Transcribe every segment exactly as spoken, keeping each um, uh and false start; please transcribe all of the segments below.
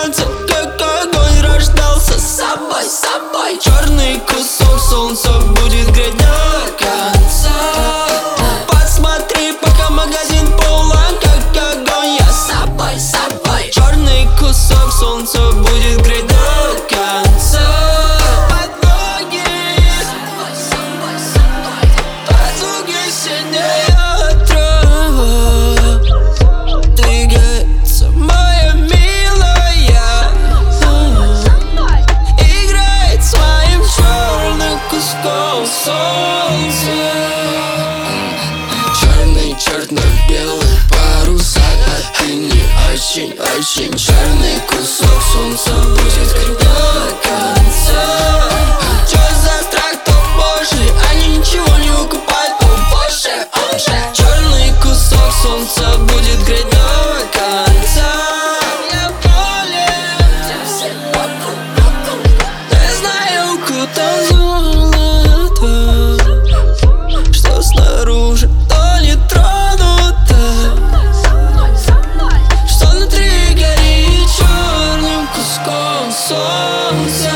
танце, как огонь рождался с собой, с собой. Черный кусок солнца будет греть до конца. Посмотри, пока магазин полон, как огонь, я с собой, с собой. Черный кусок солнца будет греть до конца. Под ноги, под звуки синего трава двигается моя милая, играет своим черным куском солнца. Черный, черно-белый паруса, а ты не очень, очень черный кусок солнца будет греть до конца. Чё за страх, то божий, они ничего не выкупают, о боже, он же. Черный кусок солнца будет греть до конца. Я болен, я знаю, куда золото, что снаружи, то не тронуто, что внутри горит черным куском солнца.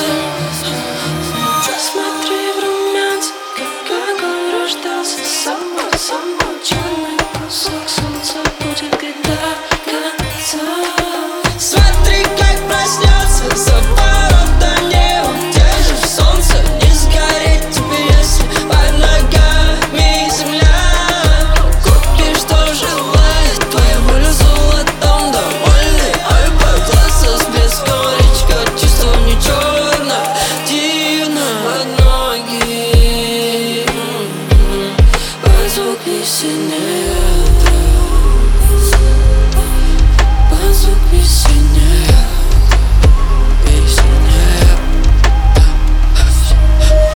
Смотри в румянце, как огонь рождался с собой, с собой. Черный кусок солнца будет греть до конца. Смотри, как проснется за поворотом неба, держишь солнце, не сгореть тебе, если под ногами земля. Купишь, что желает твоя воля золотом довольный. Ой, по глаза с блеском речка, чувство не черно, дивно. Под ноги, под звуки синего